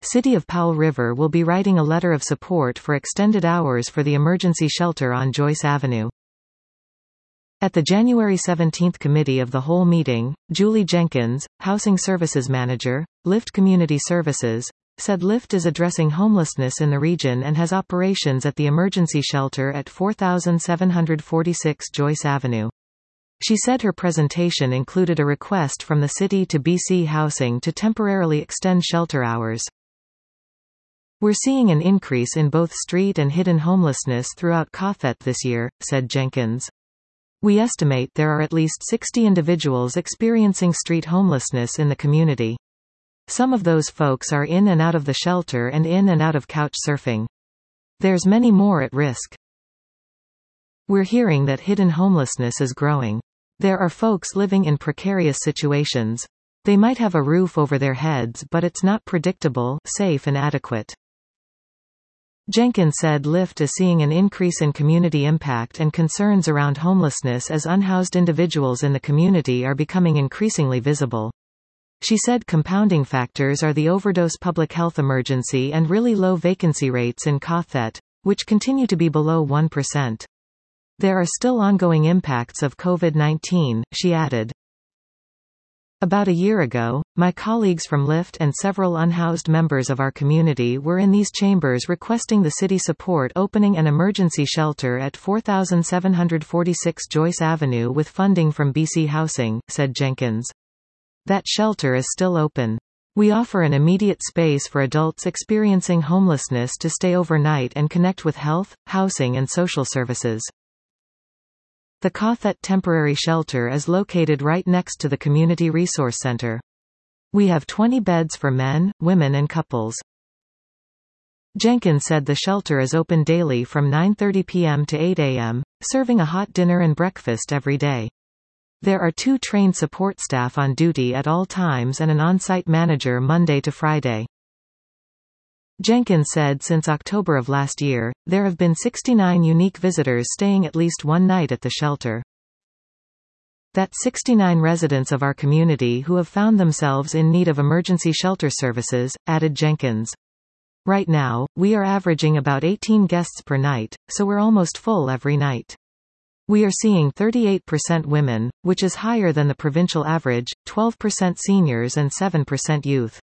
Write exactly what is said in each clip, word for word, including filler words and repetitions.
City of Powell River will be writing a letter of support for extended hours for the emergency shelter on Joyce Avenue. At the January seventeenth Committee of the Whole meeting, Julie Jenkins, Housing Services Manager, Lyft Community Services, said Lyft is addressing homelessness in the region and has operations at the emergency shelter at four thousand seven hundred forty-six Joyce Avenue. She said her presentation included a request from the city to B C Housing to temporarily extend shelter hours. "We're seeing an increase in both street and hidden homelessness throughout Cothet this year," said Jenkins. "We estimate there are at least sixty individuals experiencing street homelessness in the community. Some of those folks are in and out of the shelter and in and out of couch surfing. There's many more at risk. We're hearing that hidden homelessness is growing. There are folks living in precarious situations. They might have a roof over their heads, but it's not predictable, safe and adequate." Jenkins said Lyft is seeing an increase in community impact and concerns around homelessness as unhoused individuals in the community are becoming increasingly visible. She said compounding factors are the overdose public health emergency and really low vacancy rates in Cothet, which continue to be below one percent. There are still ongoing impacts of COVID nineteen, she added. "About a year ago, my colleagues from Lyft and several unhoused members of our community were in these chambers requesting the city support opening an emergency shelter at four thousand seven hundred forty-six Joyce Avenue with funding from B C Housing," said Jenkins. "That shelter is still open. We offer an immediate space for adults experiencing homelessness to stay overnight and connect with health, housing and social services. The Cothet temporary shelter is located right next to the Community Resource Center. We have twenty beds for men, women and couples." Jenkins said the shelter is open daily from nine thirty p m to eight a m, serving a hot dinner and breakfast every day. There are two trained support staff on duty at all times and an on-site manager Monday to Friday. Jenkins said since October of last year, there have been sixty-nine unique visitors staying at least one night at the shelter. "That's sixty-nine residents of our community who have found themselves in need of emergency shelter services," added Jenkins. "Right now, we are averaging about eighteen guests per night, so we're almost full every night. We are seeing thirty-eight percent women, which is higher than the provincial average, twelve percent seniors and seven percent youth.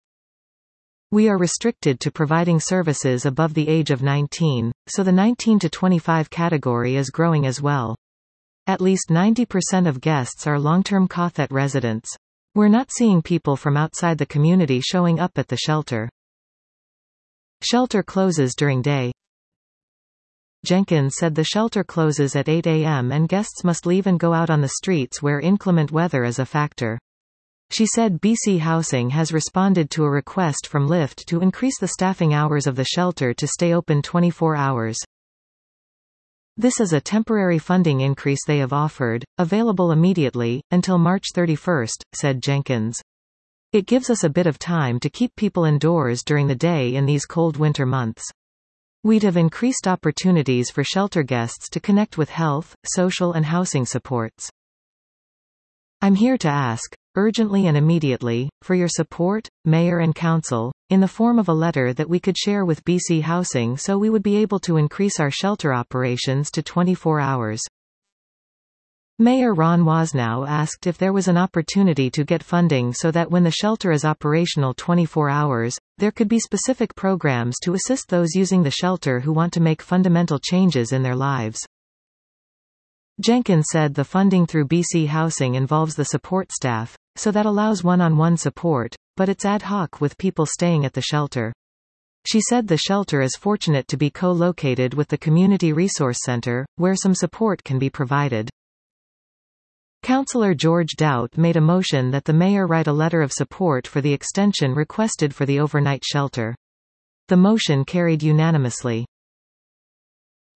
We are restricted to providing services above the age of nineteen, so the nineteen to twenty-five category is growing as well. At least ninety percent of guests are long-term Cothet residents. We're not seeing people from outside the community showing up at the shelter. Shelter closes during day." Jenkins said the shelter closes at eight a m and guests must leave and go out on the streets where inclement weather is a factor. She said B C Housing has responded to a request from Lyft to increase the staffing hours of the shelter to stay open twenty-four hours. "This is a temporary funding increase they have offered, available immediately, until March thirty-first, said Jenkins. "It gives us a bit of time to keep people indoors during the day in these cold winter months. We'd have increased opportunities for shelter guests to connect with health, social and housing supports. I'm here to ask, urgently and immediately, for your support, Mayor and Council, in the form of a letter that we could share with B C Housing so we would be able to increase our shelter operations to twenty-four hours. Mayor Ron Wasnow asked if there was an opportunity to get funding so that when the shelter is operational twenty-four hours, there could be specific programs to assist those using the shelter who want to make fundamental changes in their lives. Jenkins said the funding through B C Housing involves the support staff, so that allows one-on-one support, but it's ad hoc with people staying at the shelter. She said the shelter is fortunate to be co-located with the Community Resource Center, where some support can be provided. Councillor George Doubt made a motion that the mayor write a letter of support for the extension requested for the overnight shelter. The motion carried unanimously.